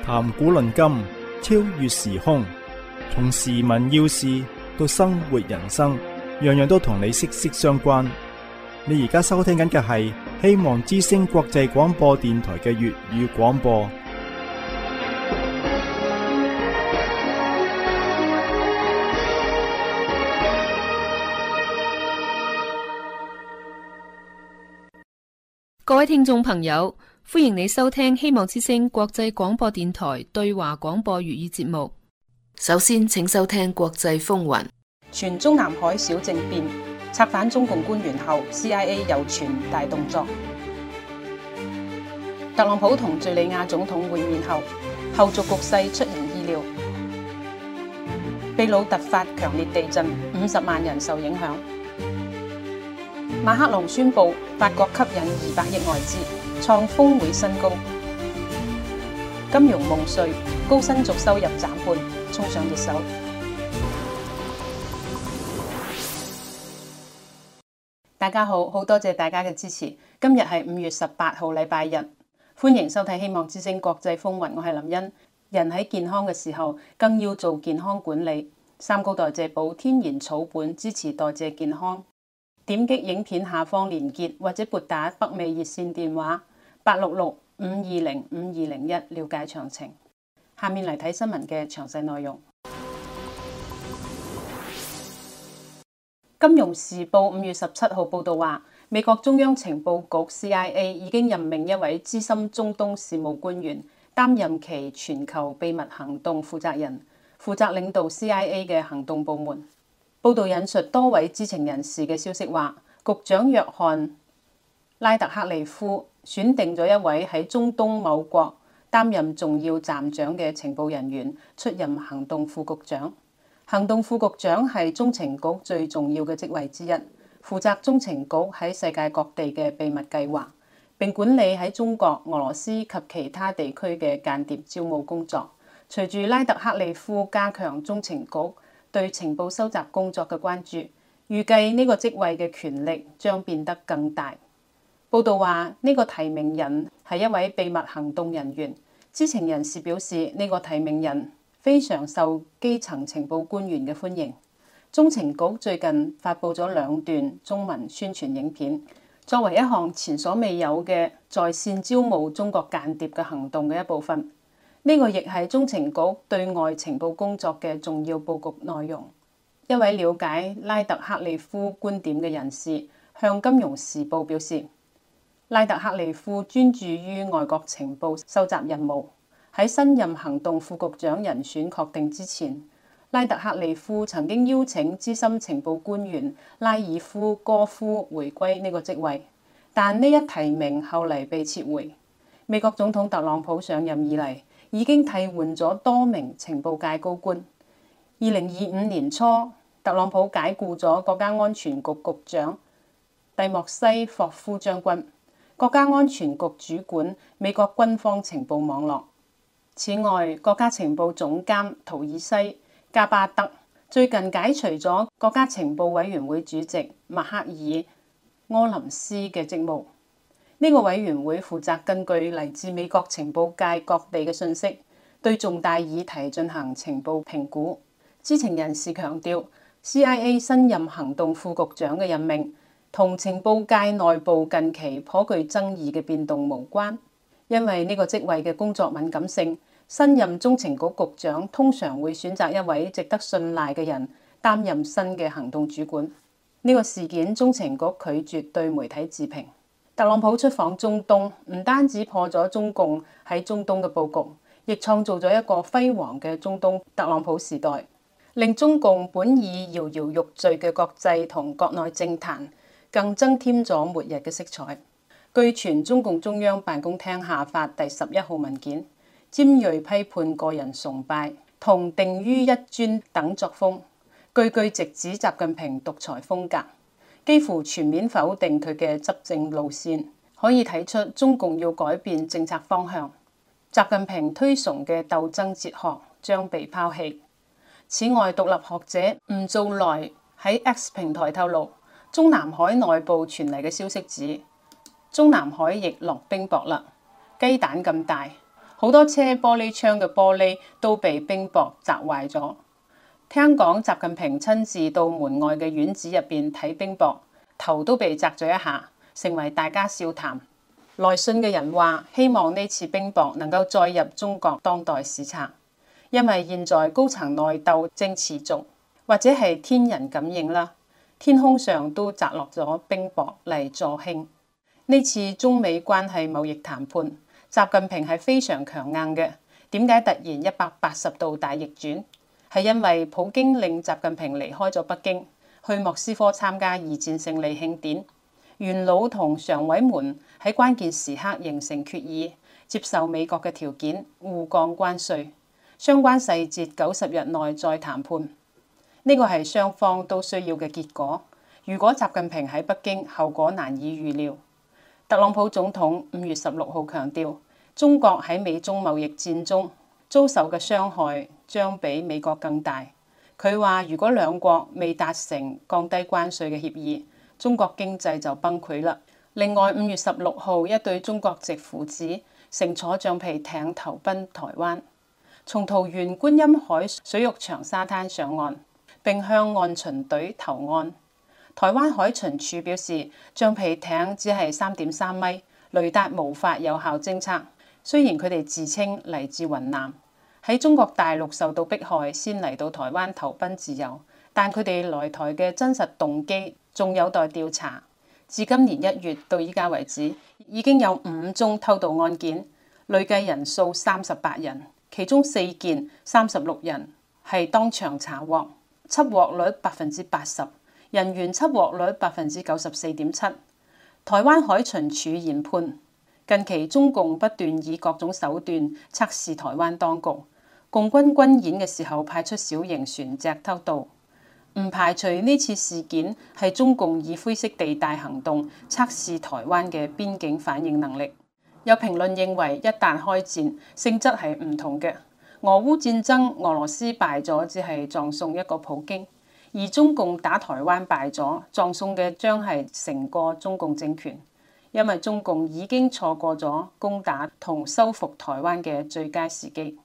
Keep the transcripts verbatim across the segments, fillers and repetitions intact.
談古論今，超越時空，從時聞要事到生活人生，樣樣都同你息息相關。你而家收聽緊嘅係希望之聲國際廣播電台嘅粵語廣播。 各位聽眾朋友，歡迎你收聽希望之聲國際廣播電台對華廣播粵語節目。首先，請收聽國際風雲。 全中南海小政變，策反中共官員後 ，C I A 又傳大動作。特朗普同敘利亞總統會面後，後續局勢出人意料。秘魯突發強烈地震，五十萬人受影響。馬克龍宣布法國吸引二百億外資，創峰會新高。金融夢碎，高薪族收入斬半，衝上熱搜。大家好，好多謝大家嘅支持。今日係五月十八號，禮拜日，歡迎收睇希望之聲國際風雲。我係林茵。人喺健康嘅時候，更要做健康管理。三高代謝寶天然草本支持代謝健康。點擊影片下方連結，或者撥打北美熱線電話八六六五二零五二零一了解詳情。下面嚟睇新聞嘅詳細內容。金融時報五月十七號報道話，美國中央情報局 C I A 已經任命一位資深中東事務官員擔任其全球秘密行動負責人，負責領導 C I A 嘅行動部門。報道引述多位知情人士嘅消息話，局長約翰拉特克利夫選定咗一位喺中東某國擔任重要站長嘅情報人員出任行動副局長。行動副局長係中情局最重要嘅職位之一，負責中情局喺世界各地嘅秘密計劃，並管理喺中國、俄羅斯及其他地區嘅間諜招募工作。隨住拉特克利夫加強中情局對情報收集工作嘅關注，預計呢個職位嘅權力將變得更大。報道話，呢個提名人係一位秘密行動人員。知情人士表示，呢個提名人非常受基層情報官員嘅歡迎。中情局最近發布咗兩段中文宣傳影片，作為一項前所未有嘅在線招募中國間諜嘅行動嘅一部分。呢個亦係中情局對外情報工作嘅重要佈局內容。一位了解拉特克利夫觀點嘅人士向《金融時報》表示，拉特克利夫專注於外國情報收集任務。喺新任行動副局長人選確定之前，拉特克利夫曾經邀請資深情報官員拉爾夫戈夫回歸呢個職位，但呢一提名後嚟被撤回。美國總統特朗普上任以嚟，已經替換咗多名情報界高官。二零二五年初，特朗普解雇咗國家安全局局長蒂莫西霍夫將軍，國家安全局主管美國軍方情報網絡。此外，國家情報總監圖爾西加巴德最近解除咗國家情報委員會主席麥克爾柯林斯嘅職務。呢個委員會負責根據嚟自美國情報界各地嘅信息，對重大議題進行情報評估。知情人士強調 ，C I A 新任行動副局長嘅任命同情報界內部近期頗具爭議嘅變動無關，因為呢個職位嘅工作敏感性，新任中情局局長通常會選擇一位值得信賴嘅人擔任新嘅行動主管。呢個事件，中情局拒絕對媒體置評。特朗普出訪中東，唔單止破咗中共喺中東嘅佈局，亦創造咗一個輝煌嘅中東特朗普時代，令中共本已搖搖欲墜嘅國際同國內政壇更增添咗末日嘅色彩。據傳，中共中央辦公廳下發第十一號文件，尖銳批判個人崇拜同定於一尊等作風，句句直指習近平獨裁風格，幾乎全面否定佢嘅執政路線，可以睇出中共要改變政策方向。習近平推崇嘅鬥爭哲學將被拋棄。此外，獨立學者吳造來喺 X 平台透露，中南海內部傳嚟嘅消息指，中南海亦落冰雹啦，雞蛋咁大， 好多車玻璃窗嘅玻璃都被冰雹砸壞咗。聽講習近平親自到門外嘅院子入邊睇冰雹，頭都被砸咗一下，成為大家笑談。來信嘅人話，希望呢次冰雹能夠載入中國當代史冊，因為現在高層內鬥正持續，或者係天人感應啦，天空上都砸落咗冰雹嚟助興。呢次中美關係貿易談判，習近平係非常強硬嘅。點解突然一百八十度大逆轉？係因為普京令習近平離開咗北京，去莫斯科參加二戰勝利慶典。元老同常委們喺關鍵時刻形成決議，接受美國嘅條件，互降關稅。相關細節九十日內再談判。呢個係雙方都需要嘅結果。如果習近平喺北京，後果難以預料。特朗普總統五月十六號強調，中國喺美中貿易戰中遭受嘅傷害將比美國更大。佢話如果兩國未達成降低關稅嘅協議，中國經濟就崩潰啦。另外，五月十六號，一對中國籍父子乘坐橡皮艇投奔台灣，從桃園觀音海水浴場沙灘上岸，並向岸巡隊投案。台灣海巡署表示，橡皮艇只係三點三米，雷達無法有效偵測。雖然佢哋自稱嚟自雲南，喺中國大陸受到迫害，先嚟到台灣投奔自由，但佢哋來台嘅真實動機仲有待調查。至今年一月到依家為止，已經有五宗偷渡案件，累計人數三十八人，其中四件三十六人係當場查獲，緝獲率百分之八十，人員緝獲率百分之九十四點七。台灣海巡署研判，近期中共不斷以各種手段測試台灣當局，共軍軍演嘅時候派出小型船隻偷渡。唔排除呢次事件係中共以灰色地帶行動測試台灣嘅邊境反應能力。有評論認為，一旦開戰，性質係唔同嘅。俄烏戰爭，俄羅斯敗咗，只係葬送一個普京；而中共打台灣敗咗，葬送嘅將係成個中共政權，因為中共已經錯過咗攻打同收復台灣嘅最佳時機。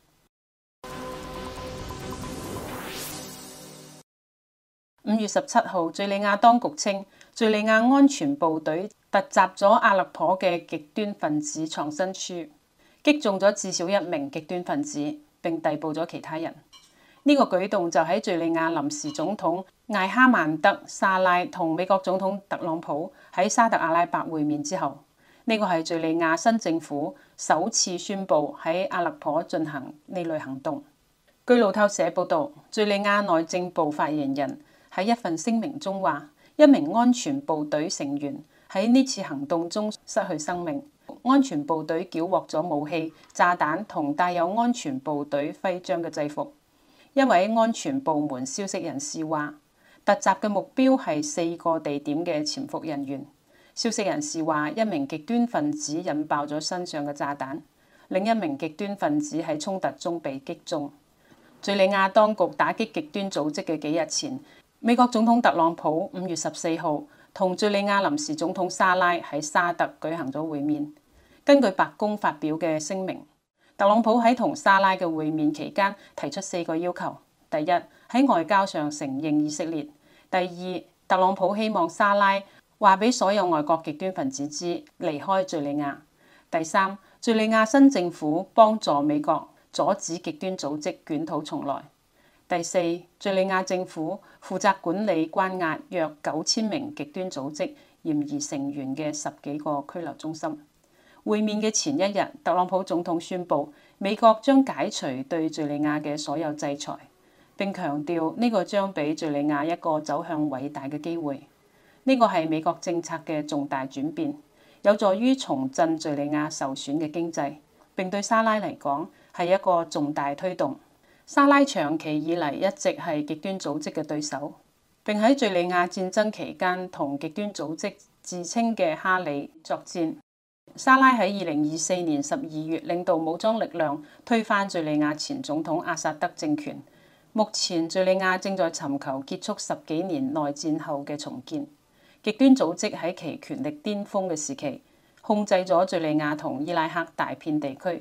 五月十七號，敘利亞當局稱，敘利亞安全部隊突襲咗阿勒頗嘅極端分子藏身處，擊中咗至少一名極端分子，並逮捕咗其他人。呢、這個舉動就喺敘利亞臨時總統艾哈曼德沙拉同美國總統特朗普喺沙特阿拉伯會面之後，呢、這個係敘利亞新政府首次宣布喺阿勒頗進行呢類行動。據路透社報導，敘利亞內政部發言人喺一份聲明中話，一名安全部隊成員喺呢次行動中失去生命。安全部隊繳獲咗武器、炸彈同帶有安全部隊徽章嘅制服。一位安全部門消息人士話，突襲嘅目標係四個地點嘅潛伏人員。消息人士話，一名極端分子引爆咗身上嘅炸彈，另一名極端分子喺衝突中被擊中。敘利亞當局打擊極端組織嘅幾日前，美國總統特朗普五月十四號同敘利亞臨時總統沙拉喺沙特舉行咗會面。根據白宮發表嘅聲明，特朗普喺同沙拉嘅會面期間提出四個要求：第一，喺外交上承認以色列；第二，特朗普希望沙拉話俾所有外國極端分子知離開敘利亞；第三，敘利亞新政府幫助美國阻止極端組織捲土重來。第四，敘利亞政府負責管理關押約九千名極端組織嫌疑成員嘅十幾個拘留中心。會面嘅前一日，特朗普總統宣布美國將解除對敘利亞嘅所有制裁，並強調呢個將俾敘利亞一個走向偉大嘅機會。呢個係美國政策嘅重大轉變，有助於重振敘利亞受損嘅經濟，並對沙拉嚟講係一個重大推動。沙拉長期以嚟一直係極端組織嘅對手，並喺敘利亞戰爭期間同極端組織自稱嘅哈里作戰。沙拉喺二零二四年十二月領導武裝力量推翻敘利亞前總統阿薩德政權。目前敘利亞正在尋求結束十幾年內戰後嘅重建。極端組織喺其權力巔峰嘅時期，控制咗敘利亞同伊拉克大片地區。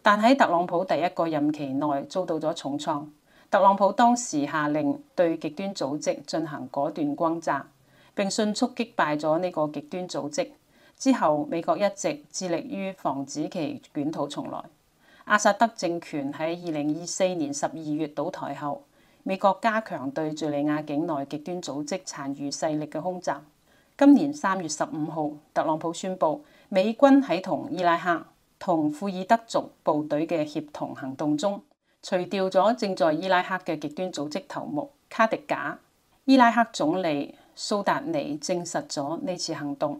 但喺特朗普第一個任期內遭到咗重創。特朗普當時下令對極端組織進行果斷轟炸，並迅速擊敗咗呢個極端組織。之後，美國一直致力於防止其捲土重來。阿薩德政權喺二零二四年十二月倒台後，美國加強對敘利亞境內極端組織殘餘勢力嘅空襲。今年三月十五號，特朗普宣布美軍喺同伊拉克同庫爾德族部隊嘅協同行動中，除掉咗正在伊拉克嘅極端組織頭目卡迪賈。伊拉克總理蘇達尼證實咗呢次行動。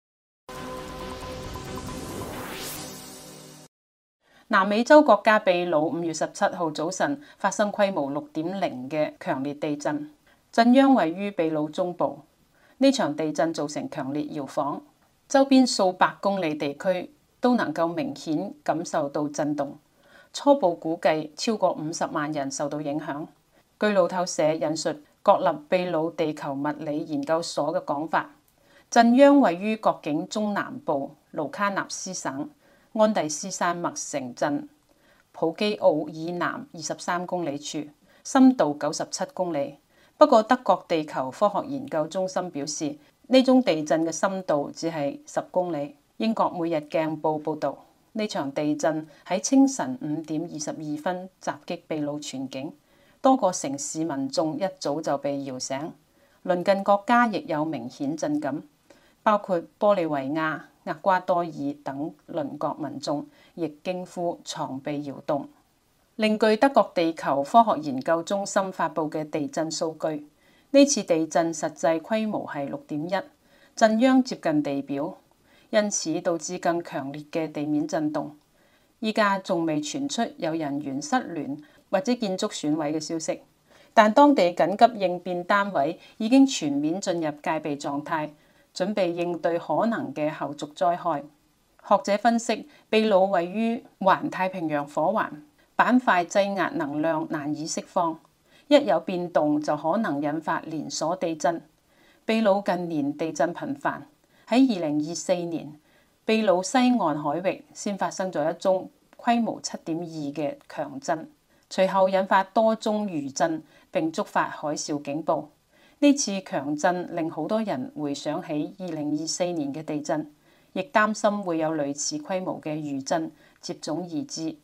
南美洲國家秘魯五月十七號早晨發生規模六點零嘅強烈地震，震央位於秘魯中部。呢場地震造成強烈搖晃，周邊數百公里地區都能夠明顯感受到震動。初步估計超過五十萬人受到影響。據路透社引述國立秘魯地球物理研究所嘅講法，震央位於國境中南部盧卡納斯省安第斯山脈城鎮普基奧以南二十三公里處，深度九十七公里。不過德國地球科學研究中心表示，呢種地震嘅深度只係十公里。英國每日鏡報報導，呢場地震喺清晨五點二十二分襲擊秘魯全境，多個城市民眾一早就被搖醒。鄰近國家亦有明顯震感，包括玻利維亞、厄瓜多爾等鄰國民眾亦驚呼床被搖動。另據德國地球科學研究中心發布嘅地震數據，呢次地震實際規模係六點一，震央接近地表，因此導致更強烈嘅地面震動。依家仲未傳出有人員失聯或者建築損毀嘅消息，但當地緊急應變單位已經全面進入戒備狀態，準備應對可能嘅後續災害。學者分析，秘魯位於環太平洋火環，板塊擠壓能量難以釋放，一有變動就可能引發連鎖地震。秘魯近年地震頻繁，喺二零二四年，秘魯西岸海域先發生咗一宗規模七點二嘅強震，隨後引發多宗餘震並觸發海嘯警報。呢次強震令好多人回想起二零二四年嘅地震，亦擔心會有類似規模嘅餘震接踵而至。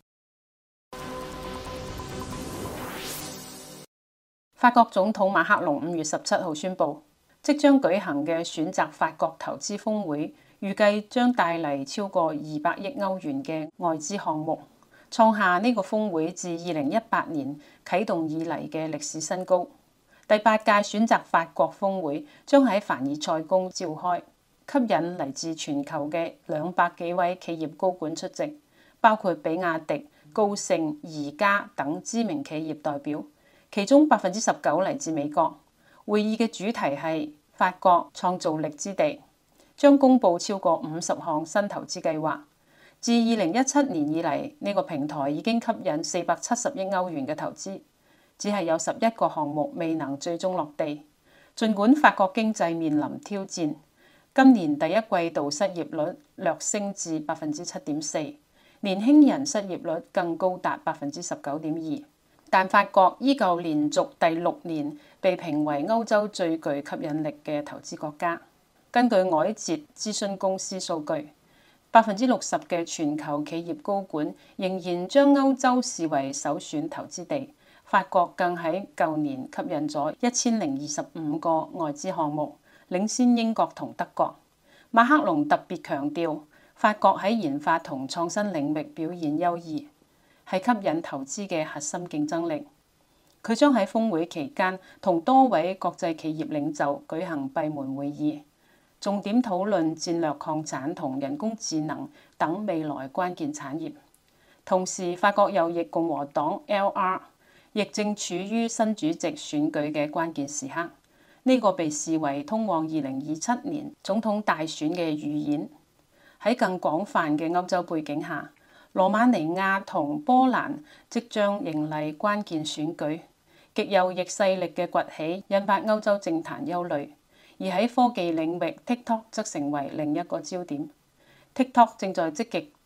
法國總統馬克龍五月十七號宣布，即將舉行嘅選擇法國投資峰會，預計將帶嚟超過二百億歐元嘅外資項目，創下呢個峰會自二零一八年啟動以嚟嘅歷史新高。第八屆選擇法國峰會將喺凡爾賽宮召開，吸引嚟自全球嘅兩百幾位企業高管出席，包括比亞迪、高盛、宜家等知名企業代表。其中百分之十九嚟自美國。會議嘅主題係法國創造力之地，將公布超過五十項新投資計劃。自二零一七年以嚟，呢個平台已經吸引四百七十億歐元嘅投資，只係有十一個項目未能最終落地。儘管法國經濟面臨挑戰，今年第一季度失業率略升至百分之七點四，年輕人失業率更高達百分之十九點二。但法國依舊連續第六年被評為歐洲最具吸引力嘅投資國家。根據凱捷諮詢公司數據，百分之六十嘅全球企業高管仍然將歐洲視為首選投資地。法國更喺舊年吸引咗一千零二十五個外資項目，領先英國同德國。馬克龍特別強調，法國喺研發同創新領域表現優異，係吸引投資嘅核心競爭力。佢將喺峰會期間同多位國際企業領袖舉行閉門會議，重點討論戰略礦產同人工智能等未來關鍵產業。同時，法國右翼共和黨 L R 亦正處於新主席選舉嘅關鍵時刻，呢、這個被視為通往二零二七年總統大選嘅預演。喺更廣泛嘅歐洲背景下，羅馬尼亞同波蘭即將迎嚟關鍵選舉，極右翼勢力嘅崛起引發歐洲政壇憂慮。而喺科技領域 ，TikTok 則成為另一個焦點。TikTok 正在積極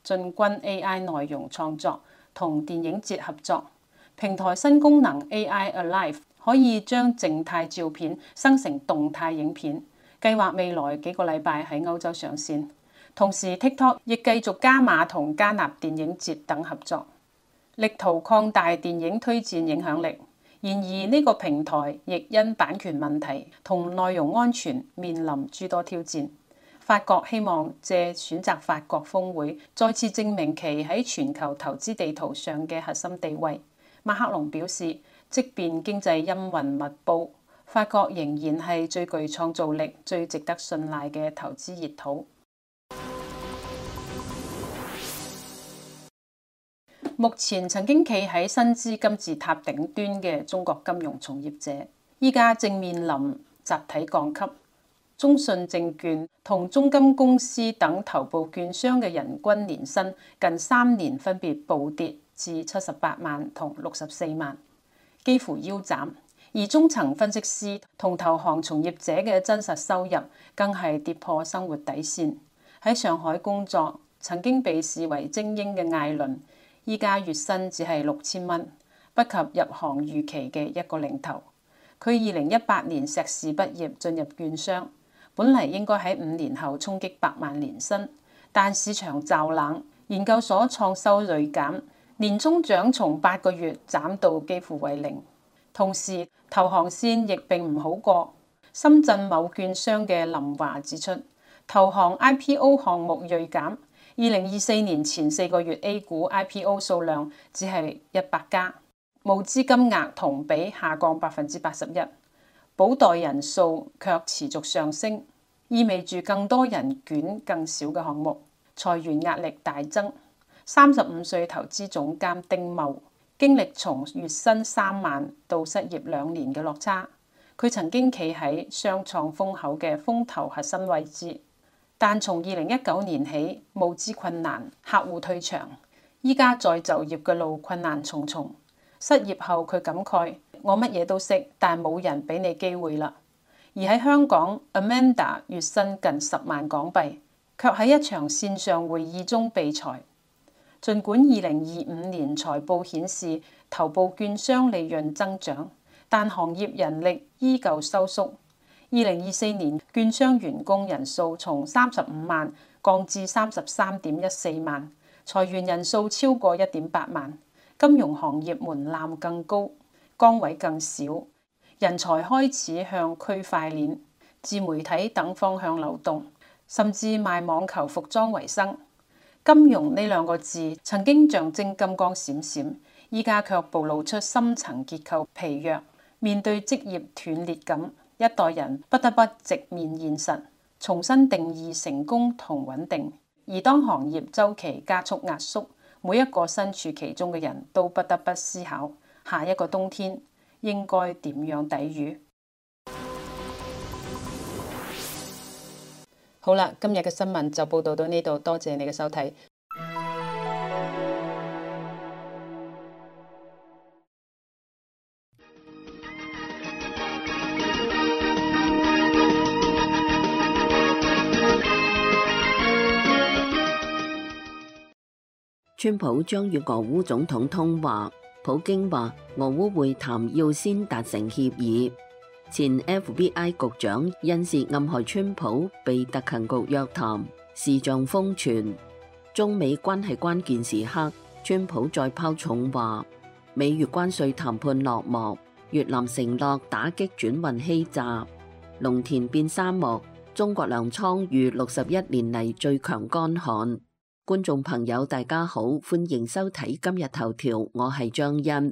進軍 A I 內容創作，同電影節合作。平台新功能 A I Alive 可以將靜態照片生成動態影片，計劃未來幾個禮拜喺歐洲上線。同時 TikTok 亦繼續加碼同加納電影節等合作，力圖擴大電影推薦影響力。然而呢個平台亦因版權問題同內容安全面臨諸多挑戰。法國希望借選擇法國峰會再次證明其喺全球投資地圖上嘅核心地位。馬克龍表示，即便經濟陰雲密佈，法國仍然係最具創造力、最值得信賴嘅投資熱土。目前曾經企喺新資金字塔頂端嘅中國金融從業者，依家正面臨集體降級。中信證券同中金公司等頭部券商嘅人均年薪近三年分別暴跌至七十八萬同六十四萬，幾乎腰斬。而中層分析師同投行從業者嘅真實收入更係跌破生活底線。喺上海工作，曾經被視為精英嘅艾倫，依家月薪只係六千蚊，不及入行預期嘅一個零頭。佢二零一八年碩士畢業進入券商，本嚟應該喺五年後衝擊百萬年薪，但市場驟冷，研究所創收銳減，年終獎從八個月減到幾乎為零。同時投行線亦並唔好過。深圳某券商嘅林華指出，投行 I P O 項目銳減。二零二四年前四個月 A 股 I P O 數量只係一百家，募資金額同比下降百分之八十一，保代人數卻持續上升，意味住更多人捲更少嘅項目，裁員壓力大增。三十五歲投資總監丁茂經歷從月薪三萬到失業兩年嘅落差，佢曾經企喺雙創風口嘅風投核心位置。但從二零一九年起，募資困難，客戶退場，依家再就業嘅路困難重重。失業後佢感慨：我乜嘢都識，但冇人俾你機會啦。而喺香港 ，Amanda 月薪近十萬港幣，卻喺一場線上會議中被裁。儘管二零二五年財報顯示頭部券商利潤增長，但行業人力依舊收縮。二零二四年券商員工人數從三十五萬降至三十三點一四萬，裁員人數超過一點八萬。金融行業門檻更高，崗位更少，人才開始向區塊鏈、自媒體等方向流動，甚至賣網球服裝為生。金融呢兩個字曾經象徵金光閃閃，依家卻暴露出深層結構疲弱。面對職業斷裂感，一代人不得不直面現實，重新定義成功同穩定。而當行業週期加速壓縮，每一個身處其中嘅人都不得不思考下一個冬天應該點樣抵禦。好啦，今日嘅新聞就報道到呢度，多謝你嘅收睇。 川普將與俄烏總統通話，普京話俄烏會談要先達成協議。前 F B I 局長因事暗害川普被特勤局約談，視像瘋傳。中美關係關鍵時刻，川普再拋重話，美越關稅談判落幕，越南承諾打擊轉運欺詐，農田變沙漠，中國糧倉遇六十一年嚟最強乾旱。觀眾朋友大家好，歡迎收睇今日頭條，我係張欣。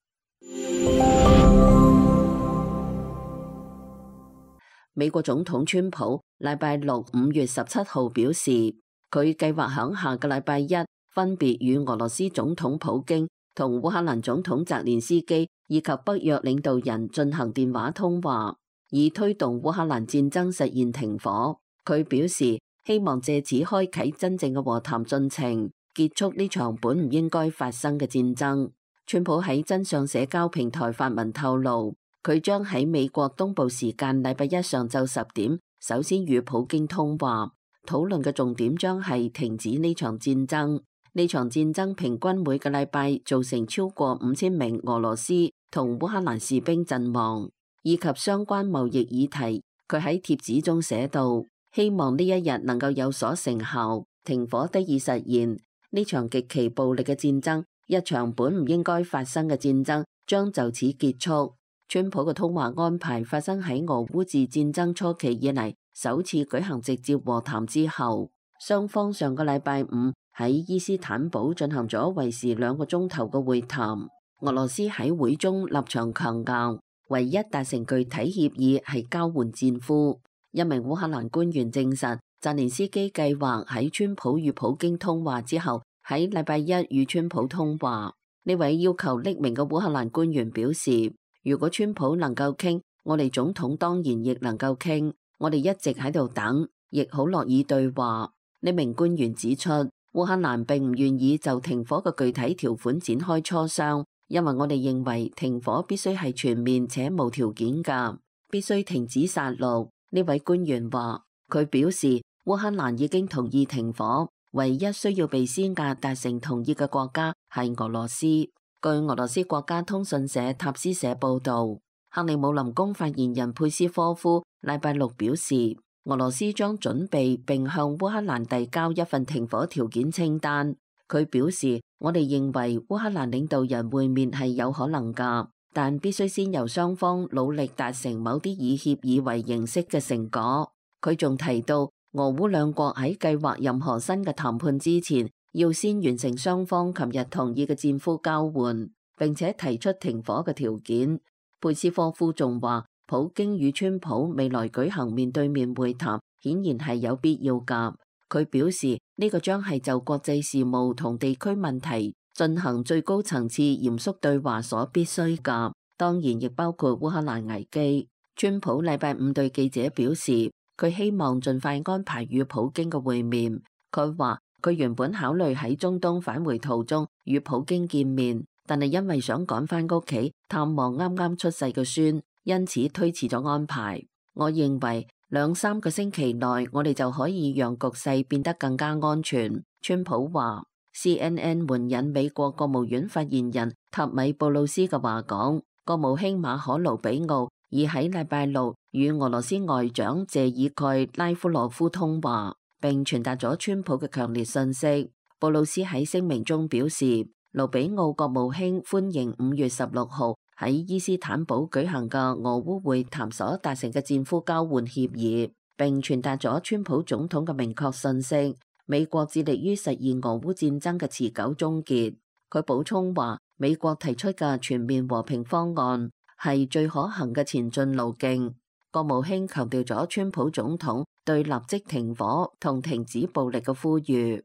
美國總統川普禮拜六五月十七號表示，佢計劃響下個禮拜一分別與俄羅斯總統普京同烏克蘭總統澤連斯基以及北約領導人進行電話通話，以推動烏克蘭戰爭實現停火。佢表示，希望借此開啟真正嘅和談進程，結束呢場本唔應該發生嘅戰爭。川普喺真相社交平台發文透露，佢將喺美國東部時間禮拜一上晝十點首先與普京通話， 討論嘅重點將係停止呢場戰爭。呢場戰爭平均每個禮拜造成超過五千名俄羅斯同烏克蘭士兵陣亡，以及相關貿易議題。佢喺帖子中寫道，希望呢一日能夠有所成效，停火得以實現。呢場極其暴力嘅戰爭，一場本唔應該發生嘅戰爭，將就此結束。川普嘅通話安排發生喺俄烏自戰爭初期以嚟首次舉行直接和談之後，雙方上個禮拜五喺伊斯坦堡進行咗為時兩個鐘頭嘅會談。俄羅斯喺會中立場強硬，唯一達成具體協議係交換戰俘。一名烏克蘭官員證實，澤連斯基計劃喺川普與普京通話之後，喺禮拜一與川普通話。呢位要求匿名嘅烏克蘭官員表示，如果川普能夠傾，我哋總統當然亦能夠傾。我哋一直喺度等，亦好樂意對話。呢名官員指出，烏克蘭並唔願意就停火嘅具體條款展開磋商，因為我哋認為停火必須係全面且無條件㗎，必須停止殺戮。呢位官員話，佢表示烏克蘭已經同意停火，唯一需要被施壓達成同意嘅國家係俄羅斯。據俄羅斯國家通訊社塔斯社報導，克里姆林宮發言人佩斯科夫禮拜六表示，俄羅斯將準備並向烏克蘭遞交一份停火條件清單。佢表示，我哋認為烏克蘭領導人會面係有可能㗎，但必須先由雙方努力達成某啲以協議為形式嘅成果。佢仲提到，俄烏兩國喺計劃任何新嘅談判之前，要先完成雙方琴日同意嘅戰俘交換，並且提出停火嘅條件。佩斯科夫仲話，普京與川普未來舉行面對面會談，顯然係有必要㗎。佢表示，呢個將係就國際事務同地區問題進行最高層次嚴肅對話所必須㗎，當然亦包括烏克蘭危機。川普禮拜五對記者表示，佢希望盡快安排與普京嘅會面。佢話佢原本考慮喺中東返回途中與普京見面，但係因為想趕返屋企探望啱啱出世嘅孫，因此推遲咗安排。我認為兩三個星期內我哋就可以讓局勢變得更加安全。川普話。C N N 援引美國國務院發言人塔米布魯斯嘅話講，國務卿馬可盧比奧已喺禮拜六與俄羅斯外長謝爾蓋拉夫羅夫通話，並傳達咗川普嘅強烈訊息。布魯斯喺聲明中表示，盧比奧國務卿歡迎五月十六號喺伊斯坦堡舉行嘅俄烏會談所達成嘅戰俘交換協議，並傳達咗川普總統嘅明確訊息。美國致力於實現俄烏戰爭嘅持久終結。佢補充話，美國提出嘅全面和平方案係最可行嘅前進路徑。國務卿強調咗川普總統對立即停火同停止暴力嘅呼籲。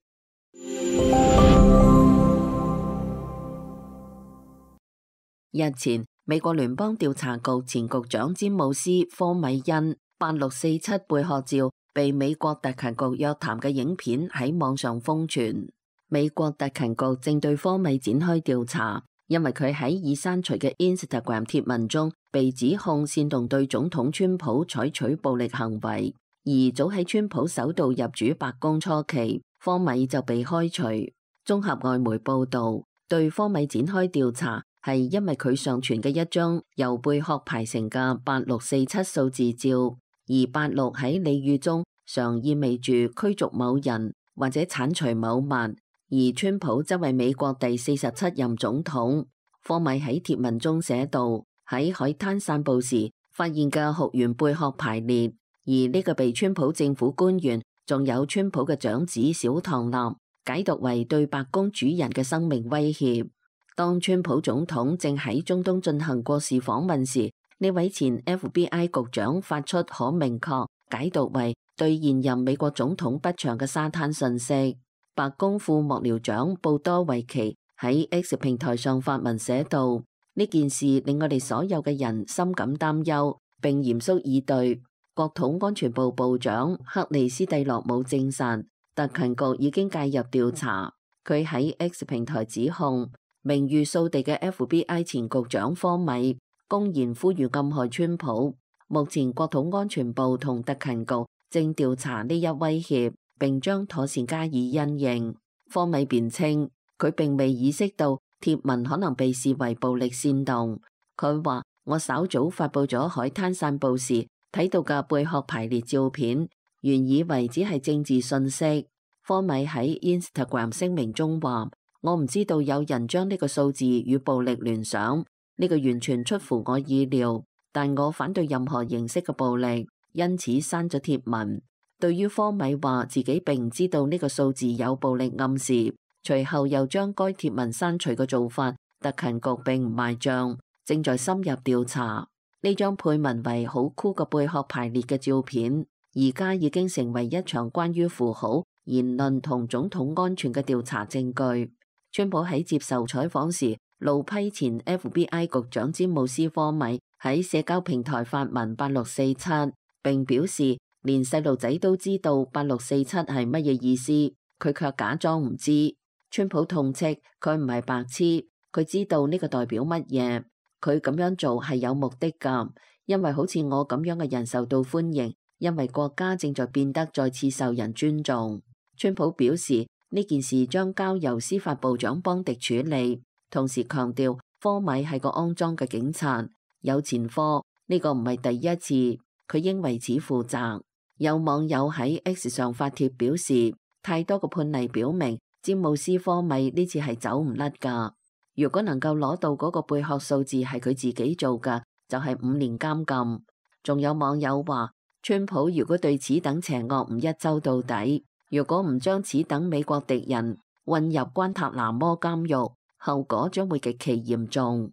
日前，美國聯邦調查局前局長詹姆斯科米恩八六四七貝殼照被美國特勤局約談嘅影片喺網上瘋傳。美國特勤局正對科米展開調查，因為佢喺已刪除嘅 Instagram 貼文中被指控煽動對總統川普採取暴力行為。而早喺川普首度入主白宮初期，科米就被開除。綜合外媒報道，對科米展開調查係因為佢上傳嘅一張由貝殼排成嘅八六四七數字照。而八六喺俚語中常意味住驅逐某人或者剷除某物，而川普則為美國第四十七任總統。科米喺貼文中寫道，喺海灘散步時發現嘅學員貝殼排列，而呢個被川普政府官員仲有川普嘅長子小唐納解讀為對白宮主人嘅生命威脅。當川普總統正喺中東進行國事訪問時，呢位前 F B I 局長發出可明確解讀為對現任美國總統不祥嘅沙灘訊息。白宮副幕僚長布多維奇喺 X 平台上發文寫道：呢件事令我哋所有嘅人深感擔憂，並嚴肅以對。國土安全部部長克里斯蒂洛姆證實，特勤局已經介入調查。佢喺 X 平台指控名譽掃地嘅 F B I 前局長科米公然呼籲暗害川普。目前國土安全部同特勤局正調查呢一威脅， 並將妥善加以因應。科米辯稱佢並未意識到貼文可能被視為暴力煽動。佢話：我稍早發佈咗海灘散步時睇到嘅貝殼排列照片，原以為只係政治訊息。科米喺 Instagram 聲明中話：我唔知道有人將呢個數字與暴力聯想，呢個完全出乎我意料，但我反對任何形式嘅暴力，因此刪咗貼文。對於科米話自己並唔知道呢個數字有暴力暗示，隨後又將該貼文刪除嘅做法，特勤局並唔賣賬，正在深入調查。呢張配文為好酷嘅貝殼排列嘅照片，而家已經成為一場關於符號、言論同總統安全嘅調查證據。川普喺接受採訪時，怒批前 F B I 局長詹姆斯科米喺社交平台發文八六四七，並表示連細路仔都知道八六四七係乜嘢意思，佢卻假裝唔知。川普痛斥佢唔係白痴，佢知道呢個代表乜嘢，佢咁樣做係有目的㗎，因為好似我咁樣嘅人受到歡迎，因為國家正在變得再次受人尊重。川普表示呢件事將交由司法部長邦迪處理，同時強調科米係個骯髒嘅警察，有前科，呢個唔係第一次，佢應為此負責。有網友喺 X 上發帖表示，太多個判例表明詹姆斯科米呢次係走唔甩㗎，如果能夠攞到嗰個貝殼數字係佢自己做㗎，就係五年監禁。仲有網友話，川普如果對此等邪惡唔一周到底，如果唔將此等美國敵人混入關塔那摩監獄，後果將會極其嚴重。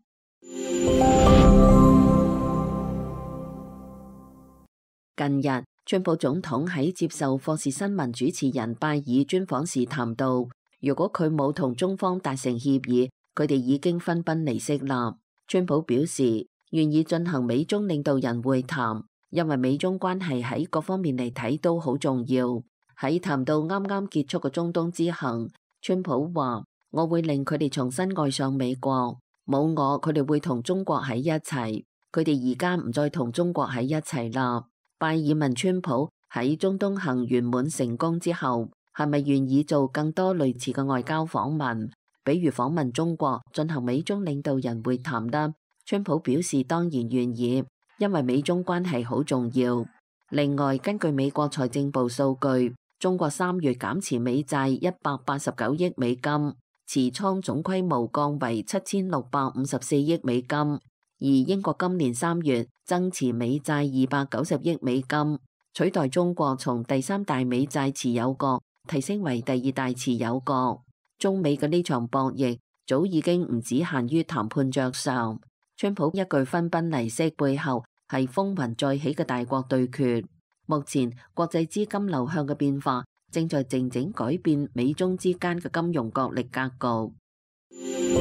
近日，川普總統喺接受霍士新聞主持人拜爾專訪時談到，如果佢冇同中方達成協議，佢哋已經分崩離析啦。川普表示願意進行美中領導人會談，因為美中關係喺各方面嚟睇都好重要。喺談到啱啱結束嘅中東之行，川普話：我會令佢哋重新愛上美國，冇我佢哋會同中國喺一齊，佢哋而家唔再同中國喺一齊啦。拜爾問川普喺中東行圓滿成功之後，係咪願意做更多類似嘅外交訪問，比如訪問中國，進行美中領導人會談呢？川普表示當然願意，因為美中關係好重要。另外，根據美國財政部數據，中國三月減持美債一百八十九億美金，持倉總規模降為七千六百五十四億美金。而英國今年三月增持美債二百九十億美金，取代中國從第三大美債持有國提升為第二大持有國。中美嘅呢場博弈早已經唔只限於談判桌上。川普一句分崩離析背後係風雲再起嘅大國對決。目前國際資金流向嘅變化正在靜靜改變美中之間嘅金融角力格局。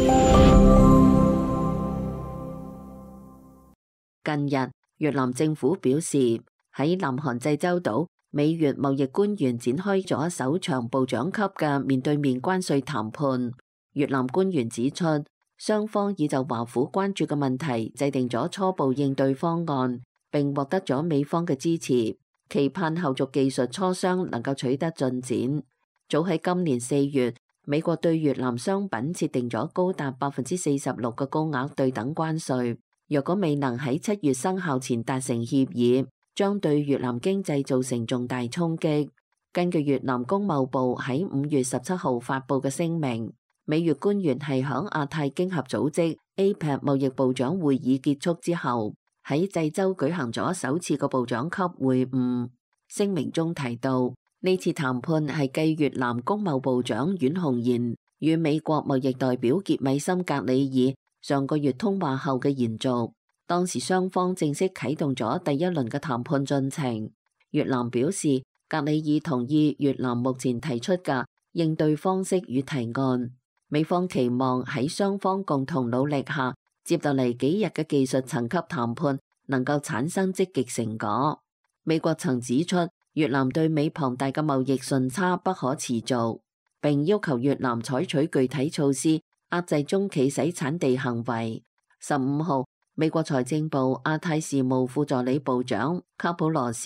近日，越南政府表示喺南韓濟州島，美越貿易官員展開咗首場部長級嘅面對面關稅談判。越南官員指出，雙方已就華府關注嘅問題制定咗初步應對方案，並獲得咗美方嘅支持，期盼後續技術磋商能夠取得進展。早喺今年四月，美國對越南商品設定咗高達百分之四十六嘅高額對等關稅。若果未能喺七月生效前達成協議，將對越南經濟造成重大衝擊。根據越南工貿部喺五月十七號發布嘅聲明，美越官員係響亞太經合組織 A P E C 貿易部長會議結束之後，喺濟州舉行咗首次嘅部長級會晤。聲明中提到，呢次談判係繼越南工貿部長阮紅賢與美國貿易代表傑米森格里爾上個月通話後嘅延續，當時雙方正式啟動咗第一輪嘅談判進程。越南表示，格里爾同意越南目前提出嘅應對方式與提案，美方期望喺雙方共同努力下，接落嚟幾日嘅技術層級談判能夠產生積極成果。美國曾指出，越南對美龐大嘅貿易順差不可持續，並要求越南採取具體措施，壓制中企洗產地行為。十五號，美國財政部亞太事務副助理部長卡普羅斯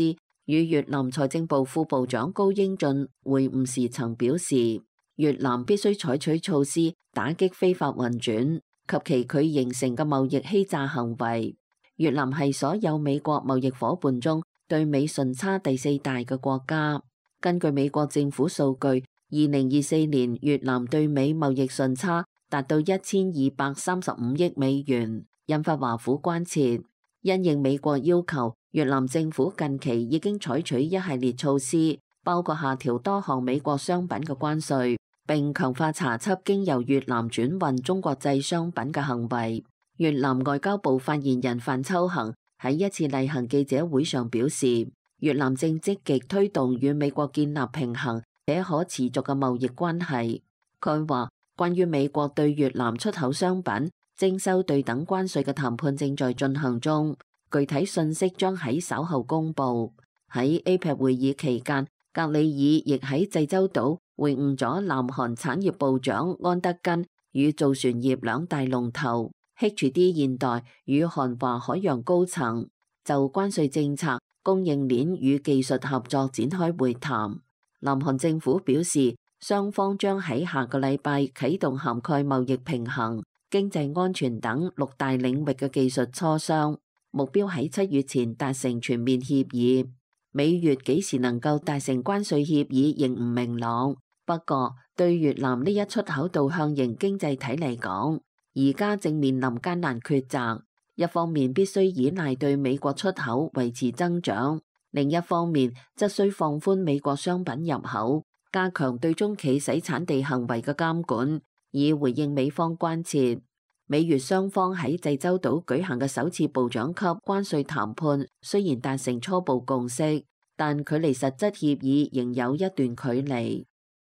與越南財政部副部長高英俊會晤時曾表示，越南必須採取措施打擊非法運轉及其佢形成嘅貿易欺詐行為。越南係所有美國貿易夥伴中對美順差第四大嘅國家。根據美國政府數據，二零二四年越南對美貿易順差達到一千二百三十五億美元，引發華府關切。因應美國要求，越南政府近期已經採取一系列措施，包括下調多項美國商品嘅關稅，並強化查緝經由越南轉運中國製商品嘅行為。越南外交部發言人范秋恒喺一次例行記者會上表示，越南正積極推動與美國建立平衡且可持續嘅貿易關係。佢話，關於美國對越南出口商品徵收對等關稅嘅談判正在進行中，具體信息將喺稍後公佈。喺 A P E C 會議期間，格里爾亦喺濟州島會晤咗南韓產業部長安德根與造船業兩大龍頭 H D 現代與韓華海洋高層，就關稅政策、供應鏈與技術合作展開會談。南韓政府表示，雙方將喺下個禮拜啟動涵蓋貿易平衡、經濟安全等六大領域嘅技術磋商，目標喺七月前達成全面協議。美越幾時能夠達成關稅協議仍唔明朗。不過，對越南呢一出口導向型經濟體嚟講，而家正面臨艱難抉擇。一方面必須依賴對美國出口維持增長，另一方面則需放寬美國商品入口，加強對中企使產地行為嘅監管，以回應美方關切。美越雙方喺濟州島舉行嘅首次部長級關稅談判，雖然達成初步共識，但距離實質協議仍有一段距離。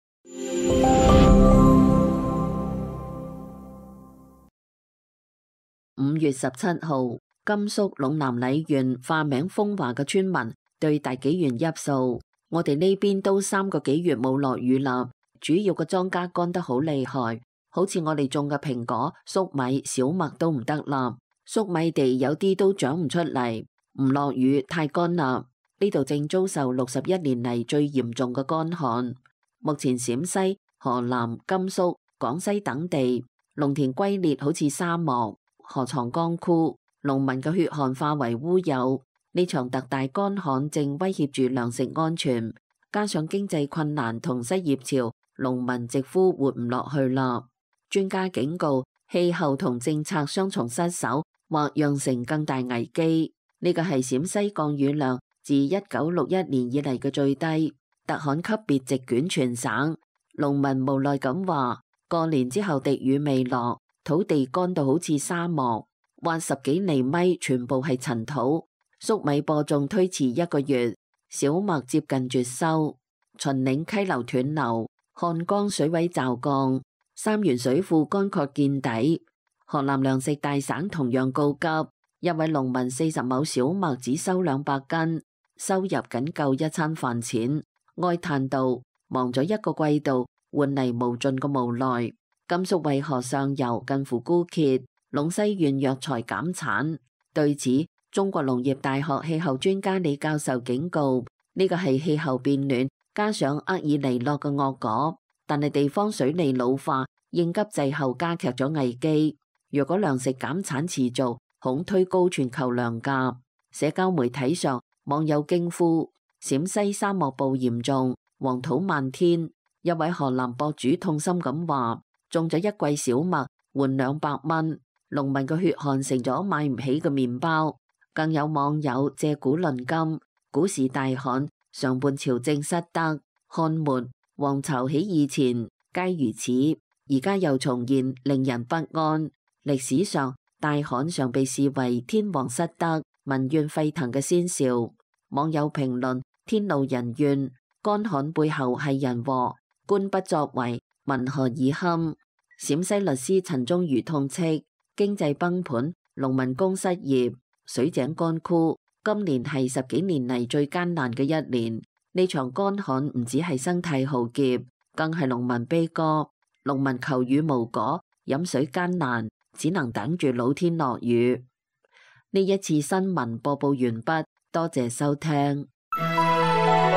五月十七號，甘肅隴南澧縣化名風華嘅村民對大紀元憶訴：我哋呢邊都三個幾月冇落雨啦，主要嘅莊稼乾得好厲害，好似我哋種嘅蘋果、粟米、小麥都唔得啦，粟米地有啲都長唔出嚟，唔落雨太乾啦。呢度正遭受六十一年嚟最嚴重嘅乾旱。目前陝西、河南、甘肅、廣西等地農田龜裂，好似沙漠。河床乾枯，農民嘅血汗化為烏有。呢場特大乾旱正威脅住糧食安全，加上經濟困難同失業潮，農民直呼活唔落去啦。專家警告，氣候同政策雙重失守，或釀成更大危機。呢個係陝西降雨量自一九六一年以嚟嘅最低，特旱級別席捲全省。農民無奈咁話：過年之後滴雨未落。土地乾到好似沙漠，挖十幾厘米全部係塵土。粟米播種推遲一個月，小麥接近絕收。秦嶺溪流斷流，漢江水位驟降，三元水庫乾涸見底。河南糧食大省同樣告急，一位農民四十畝小麥只收兩百斤，收入僅夠一餐飯錢，哀嘆道：忙咗一個季度，換嚟無盡嘅無奈。甘肅渭河上游近乎枯竭，隴西縣藥材減產。對此，中國農業大學氣候專家李教授警告：呢個係氣候變暖加上厄爾尼諾嘅惡果，但係地方水利老化應急滯後加劇咗危機。若果糧食減產持續，恐推高全球糧價。社交媒體上，網友驚呼：陝西沙漠暴嚴重，黃土漫天。一位河南博主痛心咁話：種咗一季小麥換兩百蚊，農民嘅血汗成咗買唔起嘅麵包。更有網友借古論今，古時大旱，上半朝政失德，漢末黃巢起義前皆如此，而家又重現，令人不安。歷史上大旱常被視為天皇失德、民怨沸騰嘅先兆。網友評論：天怒人怨，乾旱背後係人禍，官不作為，民何以堪？陝西律師陳忠如痛斥：經濟崩盤，農民工失業，水井乾枯，今年係十幾年嚟最艱難嘅一年。呢場乾旱唔止係生態浩劫，更係農民悲歌。農民求雨無果，飲水艱難，只能等住老天落雨。呢一次新聞播報完畢，多謝收聽。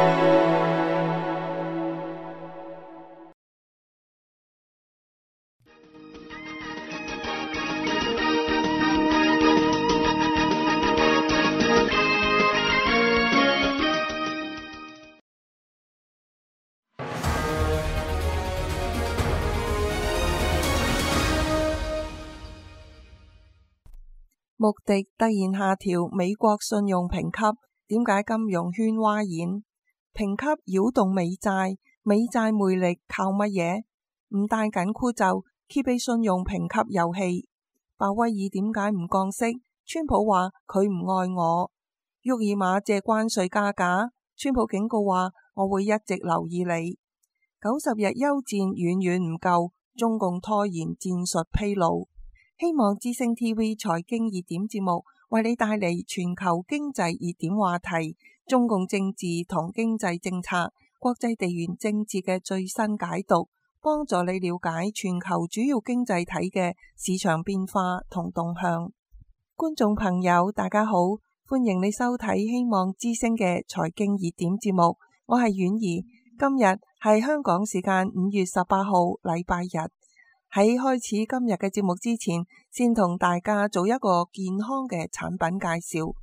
穆迪突然下調美國信用評級，點解金融圈嘩然？評級擾動美債，美債魅力靠乜嘢？唔戴緊箍咒，揭秘信用評級遊戲。鮑威爾點解唔降息？川普話佢唔愛我。沃爾瑪借關稅加價，川普警告話我會一直留意你。九十日休戰遠遠唔夠，中共拖延戰術披露。希望之聲 T V 財經熱點節目為你帶嚟全球經濟熱點話題、中共政治同經濟政策、國際地緣政治嘅最新解讀，幫助你了解全球主要經濟體嘅市場變化同動向。觀眾朋友大家好，歡迎你收睇希望之聲嘅財經熱點節目，我係婉兒。今日係香港時間五月十八號禮拜日。喺開始今日嘅節目之前，先同大家做一個健康嘅產品介紹。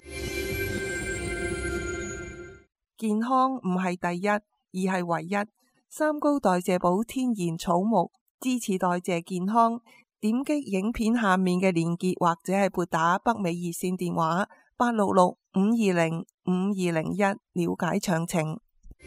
健康唔係第一，而係唯一。三高代謝寶天然草木，支持代謝健康。點擊影片下面嘅連結，或者係撥打北美熱線電話八六六五二零五二零一了解詳情。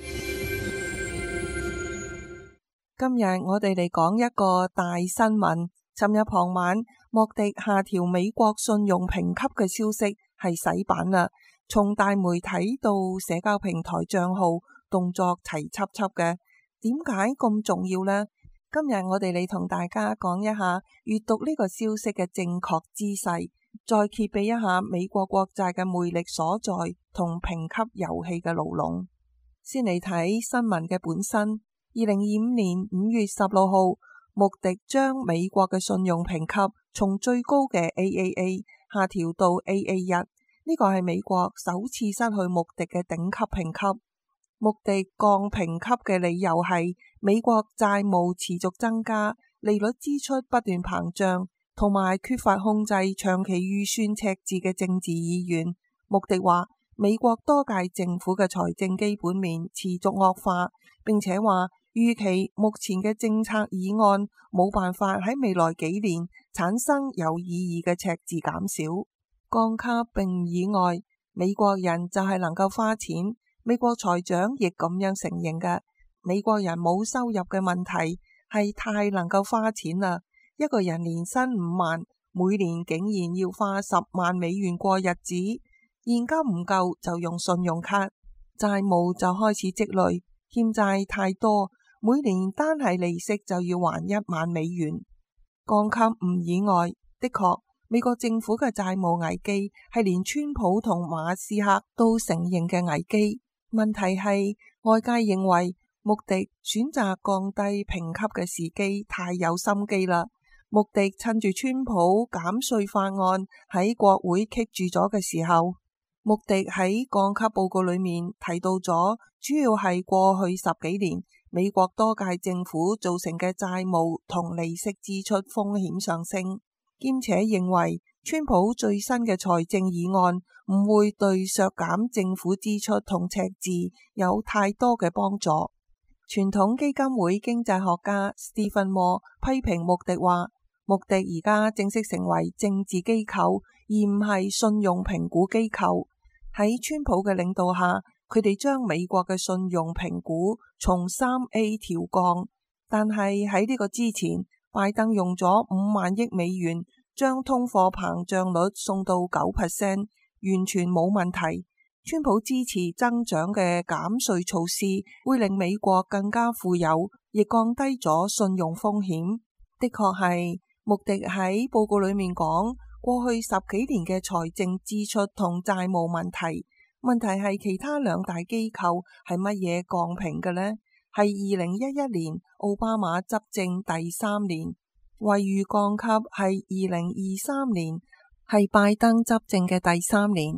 今日我哋嚟講一個大新聞。尋日傍晚，莫迪下調美國信用評級嘅消息係洗版啦，從大媒體到社交平台賬號，動作齊輯輯嘅。點解咁重要呢？今日我哋嚟同大家講一下閱讀呢個消息嘅正確姿勢，再揭秘一下美國國債嘅魅力所在同評級遊戲嘅牢籠。先嚟睇新聞嘅本身。二零二五年五月十六號，穆迪將美國嘅信用評級從最高嘅 A A A 下調到 A A 一，呢個係美國首次失去穆迪嘅頂級評級。穆迪降評級嘅理由係美國債務持續增加，利率支出不斷膨脹，同埋缺乏控制長期預算赤字嘅政治意願。穆迪話美國多屆政府嘅財政基本面持續惡化，並且話預期目前嘅政策議案冇辦法喺未來幾年產生有意義嘅赤字減少。降級並唔意外，美國人就係能夠花錢，美國財長亦咁樣承認嘅。美國人冇收入嘅問題係太能夠花錢啦，一個人年薪五萬，每年竟然要花十萬美元過日子，現金唔夠就用信用卡，債務就開始積累，欠債太多，每年單係利息就要還一萬美元。降級唔意外，的確，美國政府嘅債務危機係連川普同馬斯克都承認嘅危機。問題係外界認為穆迪選擇降低評級嘅時機太有心機啦。穆迪趁住川普減稅法案喺國會棘住咗嘅時候，穆迪喺降級報告裏面提到咗，主要係過去十幾年美國多屆政府造成嘅債務同利息支出風險上升，兼且認為川普最新嘅財政議案唔會對削減政府支出同赤字有太多嘅幫助。傳統基金會經濟學家史蒂芬莫批評穆迪話，穆迪而家正式成為政治機構，而唔係信用評估機構。喺川普嘅領導下，佢哋將美國嘅信用評估從三 A 調降，但係喺呢個之前，拜登用咗五萬億美元將通貨膨脹率送到九 percent， 完全冇問題。川普支持增長嘅減稅措施會令美國更加富有，亦降低咗信用風險。的確係，穆迪喺報告裏面講，過去十幾年嘅財政支出同債務問題，問題係其他兩大機構係乜嘢降評嘅呢？係二零一一年奧巴馬執政第三年，惠譽降級係二零二三年，係拜登執政嘅第三年。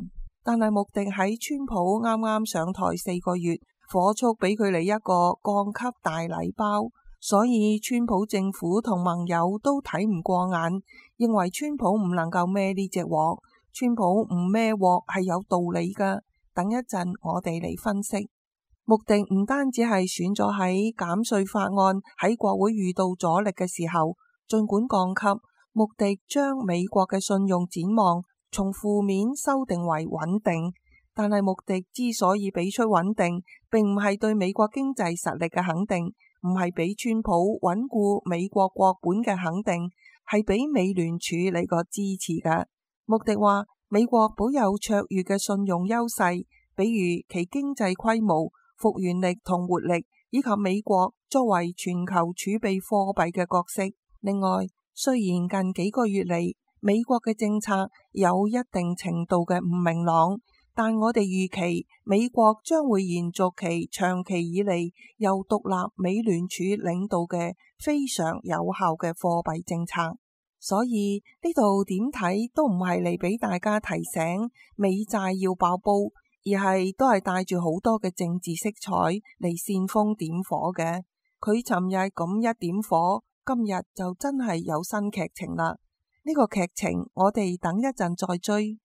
但係穆迪喺川普啱啱上台四個月，火速俾佢嚟一個降級大禮包，所以川普政府同盟友都睇唔過眼，認為川普唔能夠孭呢隻鑊。川普唔孭鑊係有道理㗎，等一陣我哋嚟分析。穆迪唔單止係選咗喺減稅法案喺國會遇到阻力嘅時候，儘管降級，穆迪將美國嘅信用展望從負面修訂為穩定。但係穆迪之所以俾出穩定，並唔係對美國經濟實力嘅肯定，唔係俾川普穩固美國國本嘅肯定，係俾美聯儲嚟個支持嘅。穆迪話美國保有卓越嘅信用優勢，比如其經濟規模、復原力同活力，以及美國作為全球儲備貨幣嘅角色。另外，雖然近幾個月嚟美國嘅政策有一定程度嘅唔明朗，但我哋預期美國將會延續其長期以嚟由獨立美聯儲領導嘅非常有效嘅貨幣政策。所以呢度點睇都唔係嚟俾大家提醒美債要爆煲，而係都係帶住好多嘅政治色彩嚟煽風點火嘅。佢尋日咁一點火，今日就真係有新劇情啦。呢個劇情我哋等一陣再追。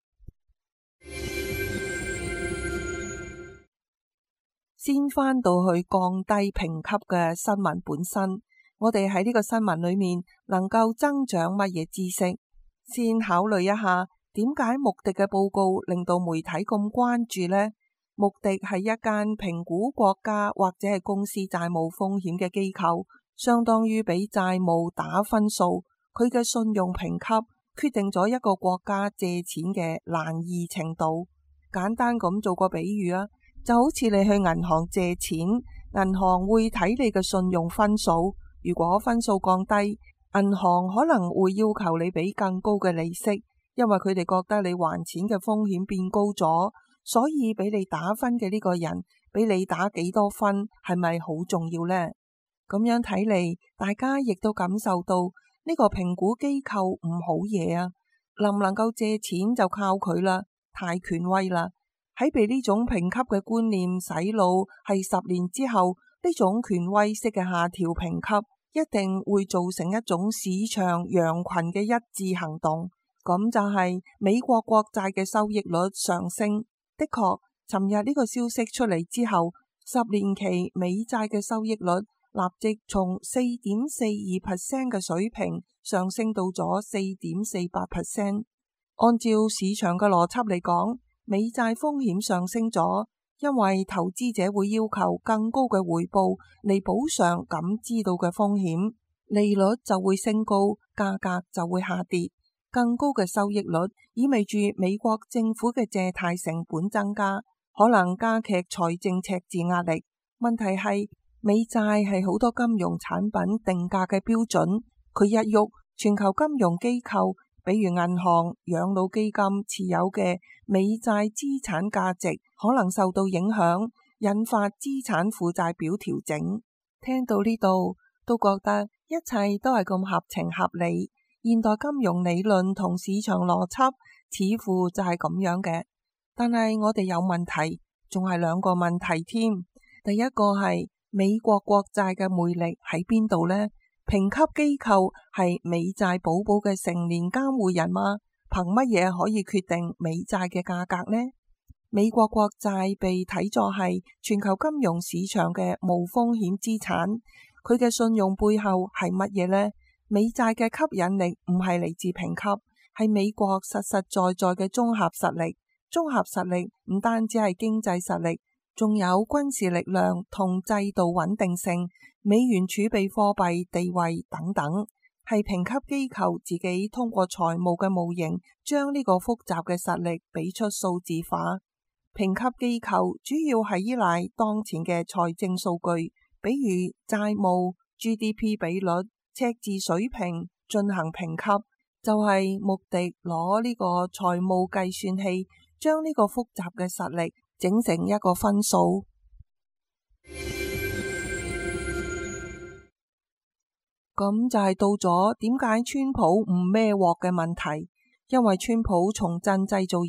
先返到去降低評級嘅新聞本身，我哋喺呢個新聞裏面能夠增長乜嘢知識？先考慮一下點解穆迪嘅報告令到媒體咁關注呢？穆迪係一間評估國家或者係公司債務風險嘅機構，相當於俾債務打分數。佢嘅信用評級決定咗一個國家借錢嘅難易程度。簡單咁做個比喻啊，就好似你去銀行借錢，銀行會睇你嘅信用分數，如果分數降低，銀行可能會要求你俾更高嘅利息，因為佢哋覺得你還錢嘅風險變高咗，所以俾你打分嘅呢個人俾你打幾多分係咪好重要呢？咁樣睇嚟，大家亦都感受到呢個評估機構唔好嘢啊！能唔能夠借錢就靠佢啦，太權威啦。喺被呢種評級嘅觀念洗腦，係十年之後呢種權威式嘅下調評級，一定會造成一種市場羊群嘅一致行動。咁就係美國國債嘅收益率上升。的確，尋日呢個消息出嚟之後，十年期美債嘅收益率立即從四點四二 percent 嘅水平上升到咗四點四八 percent。按照市場嘅邏輯嚟講，美債風險上升咗，因為投資者會要求更高嘅回報嚟補償感知到嘅風險，利率就會升高，價格就會下跌。更高嘅收益率意味住美國政府嘅借貸成本增加，可能加劇財政赤字壓力。問題係美債係好多金融產品定價嘅標準，佢一喐，全球金融機構，比如銀行、養老基金持有嘅美債資產價值可能受到影響，引發資產負債表調整。聽到呢度都覺得一切都係咁合情合理。現代金融理論同市場邏輯似乎就係咁樣嘅，但係我哋有問題，仲係兩個問題添。第一個係美國國債嘅魅力喺邊度呢？評級機構係美債寶寶嘅成年監護人嗎？憑乜嘢可以決定美債嘅價格呢？美國國債被睇作係全球金融市場嘅無風險資產，佢嘅信用背後係乜嘢呢？美債嘅吸引力唔係嚟自評級，係美國實實在在嘅綜合實力。綜合實力唔單止係經濟實力，仲有軍事力量同制度穩定性、美元儲備貨幣地位等等，係評級機構自己通過財務嘅模型，將呢個複雜嘅實力俾出數字化。評級機構主要係依賴當前嘅財政數據，比如債務、G D P 比率、赤字水平進行評級，就係穆迪攞呢個財務計算器，將呢個複雜嘅實力整成一個分數。咁就係到咗點解川普唔孭鑊嘅問題，因為川普重振製造業，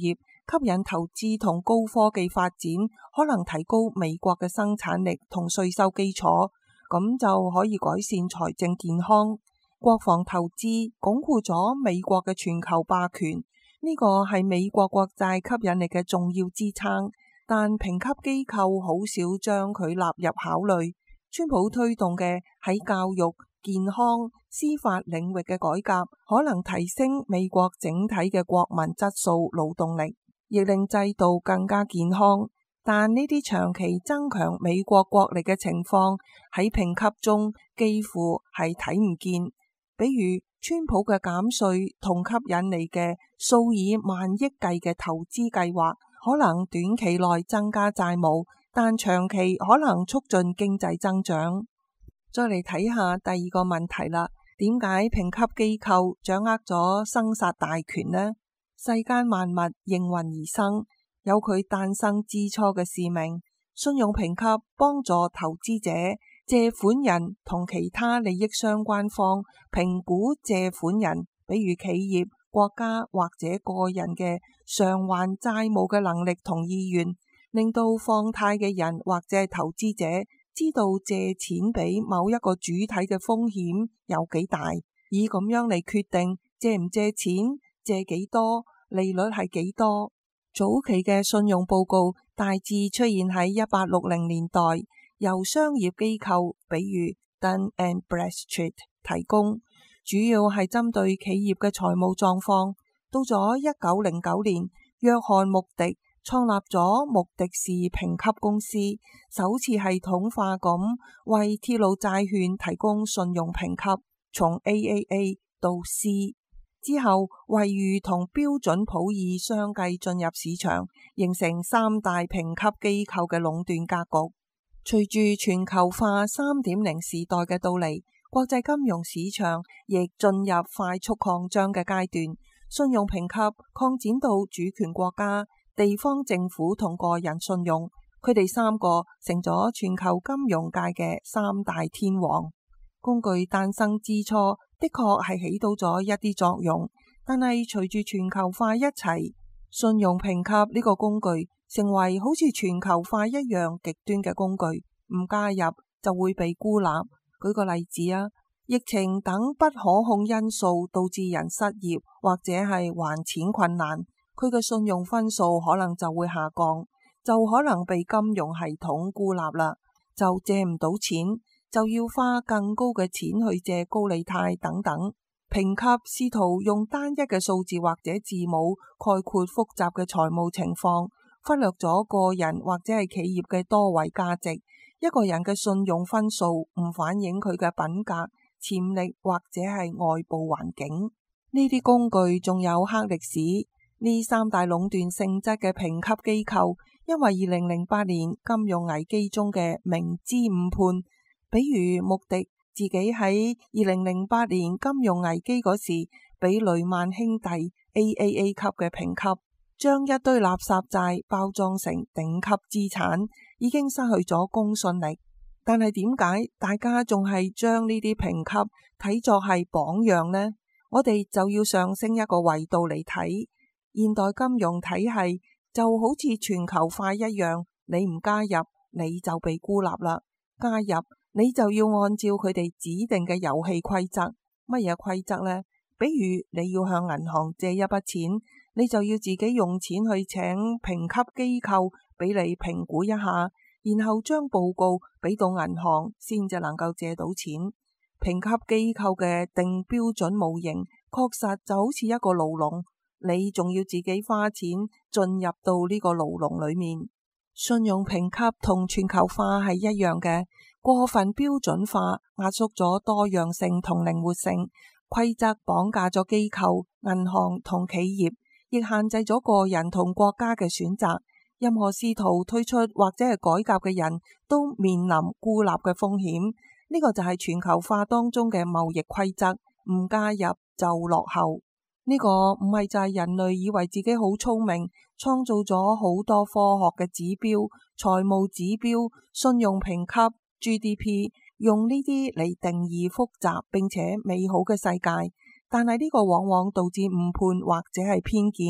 吸引投資同高科技發展，可能提高美國嘅生產力同稅收基礎，咁就可以改善財政健康。國防投資鞏固咗美國嘅全球霸權，呢個係美國國債吸引力嘅重要支撐，但評級機構好少將佢納入考慮。川普推動嘅喺教育、健康、司法領域嘅改革，可能提升美國整體嘅國民質素、勞動力，亦令制度更加健康。但呢啲長期增強美國國力嘅情況喺評級中幾乎係睇唔見。比如川普嘅減稅同吸引嚟嘅數以萬億計嘅投資計劃，可能短期內增加債務，但長期可能促進經濟增長。再嚟睇下第二個問題啦，點解評級機構掌握咗生殺大權呢？世間萬物應運而生，有佢誕生之初嘅使命。信用評級幫助投資者、借款人同其他利益相關方評估借款人，比如企業、國家或者個人嘅償還債務嘅能力同意願，令到放貸嘅人或者係投資者知道借錢俾某一個主體嘅風險有幾大，以咁樣嚟決定借唔借錢、借幾多、利率係幾多。早期嘅信用報告大致出現喺一八六零年代，由商業機構比如 Dun and Bradstreet 提供，主要係針對企業嘅財務狀況。到咗一九零九年，約翰穆迪創立咗穆迪士評級公司，首次系統化咁為鐵路債券提供信用評級，從 A A A 到 C。之後惠譽同標準普爾相繼進入市場，形成三大評級機構嘅壟斷格局。隨住全球化 三點零 時代嘅到嚟，國際金融市場亦進入快速擴張嘅階段，信用評級擴展到主權國家、地方政府同個人信用，佢哋三個成咗全球金融界嘅三大天王。工具誕生之初的確係起到咗一啲作用，但係隨住全球化一齊，信用評級呢個工具成為好似全球化一樣極端嘅工具，唔加入就會被孤立。舉個例子啊，疫情等不可控因素導致人失業或者係還錢困難，佢嘅信用分數可能就會下降，就可能被金融系統孤立啦，就借唔到錢，就要花更高嘅錢去借高利貸等等。評級試圖用單一嘅數字或者字母概括複雜嘅財務情況，忽略咗個人或者係企業嘅多維價值。一個人嘅信用分數唔反映佢嘅品格、潛力或者係外部環境。呢啲工具仲有黑歷史。呢三大壟斷性質嘅評級機構，因為二零零八年金融危機中嘅明知誤判，比如穆迪自己喺二零零八年金融危機嗰時，俾雷曼兄弟 A A A 級嘅評級，將一堆垃圾債包裝成頂級資產，已經失去咗公信力。但係點解大家仲係將呢啲評級睇作係榜樣呢？我哋就要上升一個維度嚟睇，現代金融體系就好似全球化一樣，你唔加入你就被孤立啦，加入你就要按照佢哋指定嘅遊戲規則。乜嘢規則呢？比如你要向銀行借一筆錢，你就要自己用錢去請評級機構俾你評估一下，然後將報告俾到銀行先至能夠借到錢。評級機構嘅定標準模型確實就好似一個牢籠，你仲要自己花錢進入到呢個牢籠裏面。信用評級同全球化係一樣嘅，過分標準化壓縮咗多樣性同靈活性，規則綁架咗機構、銀行同企業，亦限制咗個人同國家嘅選擇。任何試圖推出或者係改革嘅人都面臨孤立嘅風險。呢個就係全球化當中嘅貿易規則，唔加入就落後。呢個唔係就係人類以為自己好聰明，創造咗好多科學嘅指標、財務指標、信用評級、G D P， 用呢啲嚟定義複雜並且美好嘅世界。但係呢個往往導致誤判或者係偏見。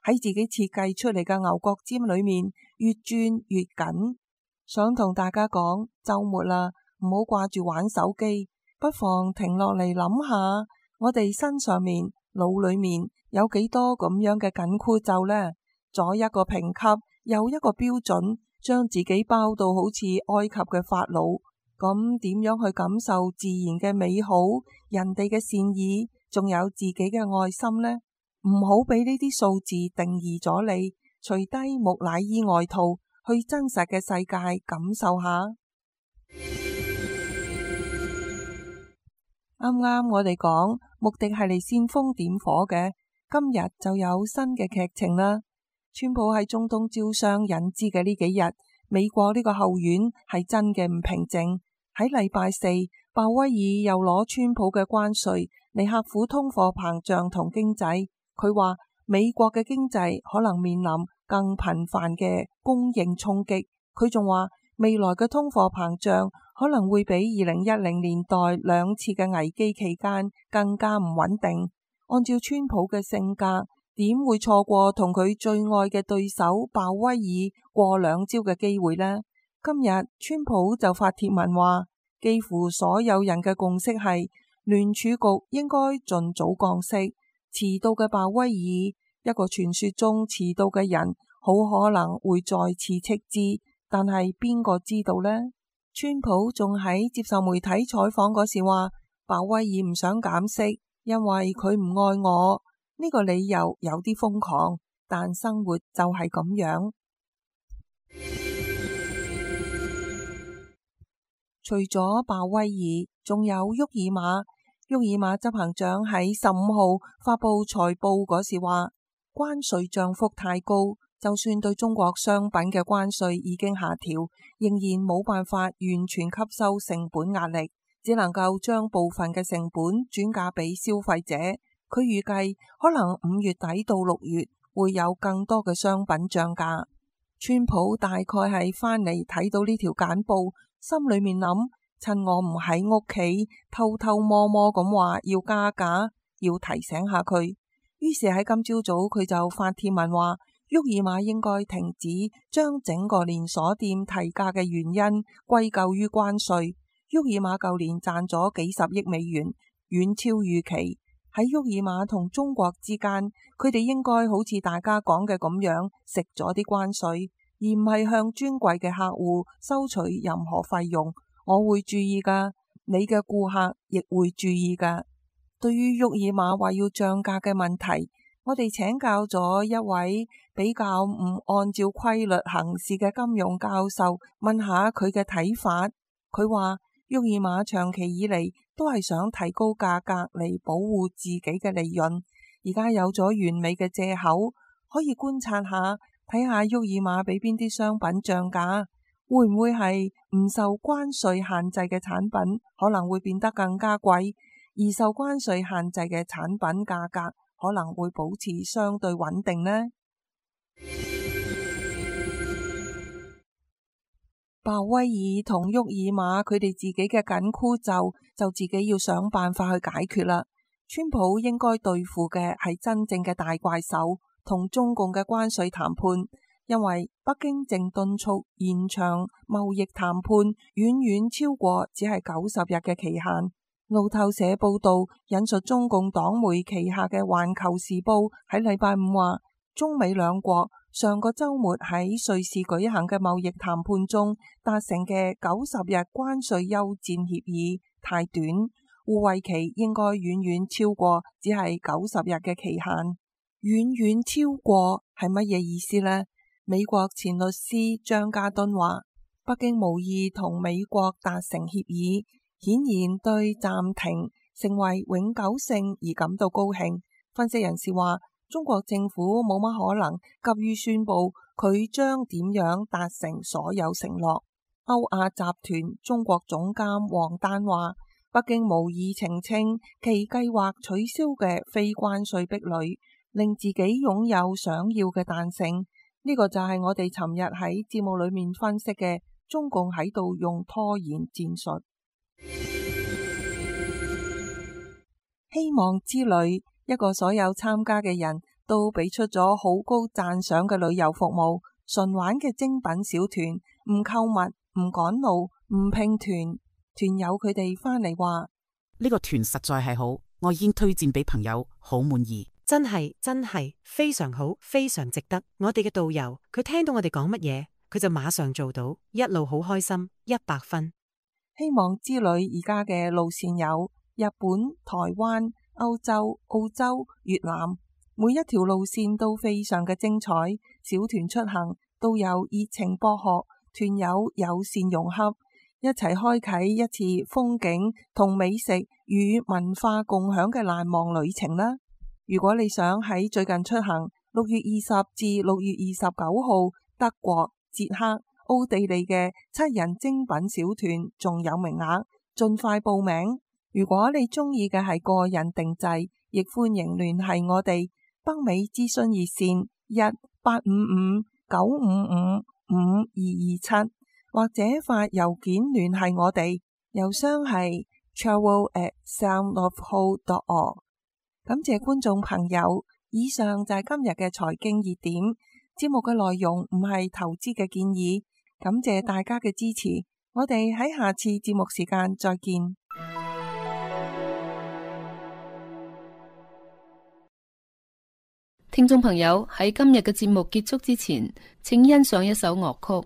喺自己設計出嚟嘅牛角尖裏面越轉越緊。想同大家講，週末啦，唔好掛住玩手機，不妨停落嚟諗下，我哋身上面、腦裏面有幾多咁樣嘅緊箍咒呢？左一個評級，右一個標準，將自己包到好似埃及嘅法老。咁點樣去感受自然嘅美好、人哋嘅善意，仲有自己嘅愛心呢？唔好俾呢啲數字定義咗你，除低木乃伊外套，去真實嘅世界感受下。啱啱我哋講目的係嚟煽風點火嘅，今日就有新嘅劇情啦。川普喺中東招商引資嘅呢幾日，美國呢個後院係真嘅唔平靜。喺禮拜四，鮑威爾又攞川普嘅關稅嚟克服通貨膨脹同經濟。佢話美國嘅經濟可能面臨更頻繁嘅供應衝擊。佢仲話未來嘅通貨膨脹可能會比二零一零年代兩次嘅危機期間更加唔穩定。按照川普嘅性格，點會錯過同佢最愛嘅對手鮑威爾過兩招嘅機會呢？今日川普就發帖文話，幾乎所有人嘅共識係聯儲局應該盡早降息。遲到嘅鮑威爾，一個傳說中遲到嘅人，好可能會再次斥資，但係邊個知道呢？川普仲喺接受媒體採訪嗰時話，鮑威爾唔想減息，因為佢唔愛我。呢個理由有啲瘋狂，但生活就係咁樣。除咗鮑威爾，仲有沃爾瑪。沃爾瑪執行長喺十五號發佈財報嗰時話，關稅漲幅太高，就算對中國商品嘅關稅已經下調，仍然冇辦法完全吸收成本壓力，只能夠將部分嘅成本轉嫁俾消費者。佢預計可能五月底到六月會有更多嘅商品漲價。川普大概係返嚟睇到呢條簡報，心裏面諗，趁我唔喺屋企，偷偷摸摸咁話要加價，要提醒下佢。於是喺今朝早佢就發帖文話，沃爾瑪應該停止將整個連鎖店提價嘅原因歸咎於關稅。沃爾瑪舊年賺咗幾十億美元，遠超預期。喺沃爾瑪同中國之間，佢哋應該好似大家講嘅咁樣，食咗啲關稅，而唔係向尊貴嘅客戶收取任何費用。我會注意噶，你嘅顧客亦會注意噶。對於沃爾瑪話要漲價嘅問題，我哋請教咗一位比較唔按照規律行事嘅金融教授，問下佢嘅睇法。佢話沃爾瑪長期以嚟都係想提高價格嚟保護自己嘅利潤，而家有咗完美嘅借口，可以觀察下，睇下沃爾瑪俾邊啲商品漲價。會唔會係唔受關稅限制嘅產品可能會變得更加貴，而受關稅限制嘅產品價格可能會保持相對穩定呢？鮑威爾同沃爾瑪佢哋自己嘅緊箍咒就自己要想辦法去解決啦。川普應該對付嘅係真正嘅大怪獸，同中共嘅關稅談判。因為北京正敦促延長貿易談判，遠遠超過只係九十日嘅期限。路透社報道引述中共黨媒旗下嘅《環球時報》喺禮拜五話，中美兩國上個週末喺瑞士舉行嘅貿易談判中達成嘅九十日關稅休戰協議太短，互惠期應該遠遠超過只係九十日嘅期限。遠遠超過係乜嘢意思呢？美國前律師張家敦話，北京無意同美國達成協議，顯然對暫停成為永久性而感到高興。分析人士話，中國政府冇乜可能急於宣布佢將點樣達成所有承諾。歐亞集團中國總監王丹話，北京無意澄清其計劃取消嘅非關稅壁壘，令自己擁有想要嘅彈性。呢個就係我哋尋日喺節目裏面分析嘅，中共喺度用拖延戰術。希望之旅，一個所有參加嘅人都俾出咗好高讚賞嘅旅遊服務，純玩嘅精品小團，唔購物，唔趕路，唔拼團。團友佢哋返嚟話： 呢個團實在係好，我已經推薦俾朋友，好滿意。 真係真係非常好，非常值得。我哋嘅導遊佢聽到我哋講乜嘢，佢就馬上做到，一路好開心，一百分。 希望之旅而家嘅路線有日本、台灣、歐洲、澳洲、越南，每一條路線都非常嘅精彩。小團出行都有熱情博學，團友友善融洽，一齊開啟一次風景同美食與文化共享嘅難忘旅程啦！如果你想喺最近出行，六月二十至六月二十九號德國、捷克、奧地利嘅七人精品小團仲有名額，盡快報名。如果你中意嘅係個人定製，亦歡迎聯繫我哋北美諮詢熱線一八五五九五五五二二七，或者發郵件聯繫我哋，郵箱係 travel at soundofhope dot org。感謝觀眾朋友，以上就係今日嘅財經熱點。節目嘅內容唔係投資嘅建議，感謝大家嘅支持。我哋喺下次節目時間再見。 聽眾朋友，喺今日嘅節目結束之前，請欣賞一首樂曲。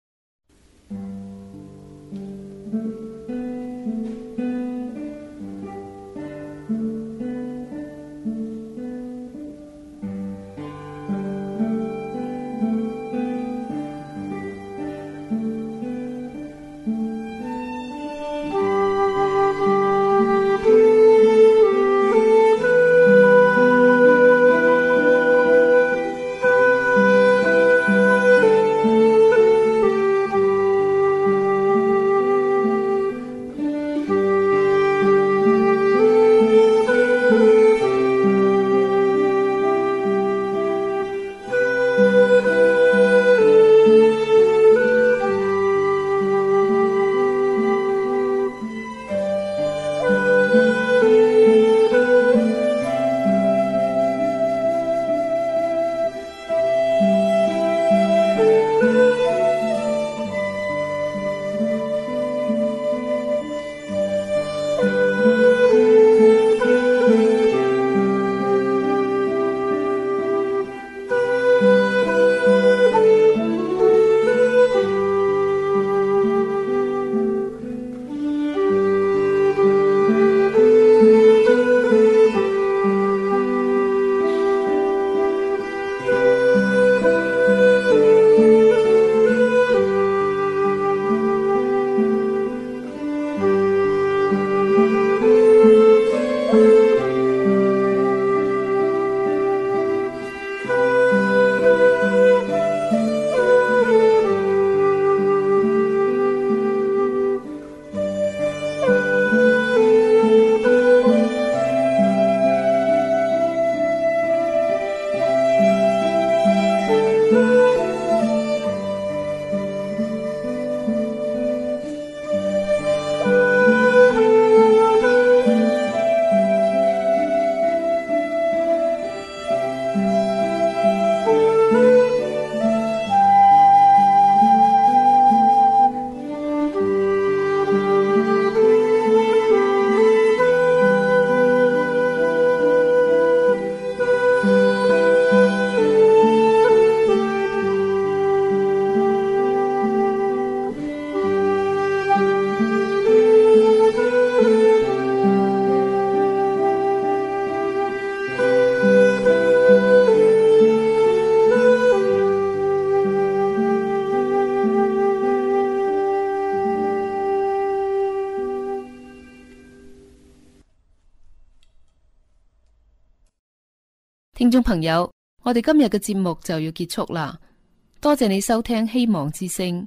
聽眾朋友，我哋今日嘅節目就要結束啦，多謝你收聽希望之聲。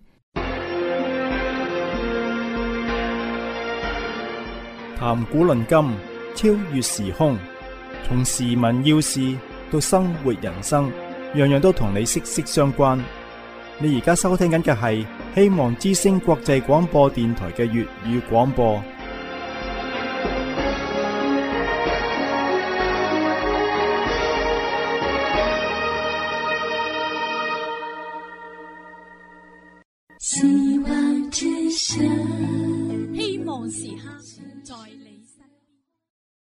談古論今，超越時空，從時聞要事到生活人生，樣樣都同你息息相關。你而家收聽緊嘅係希望之聲國際廣播電台嘅粵語廣播。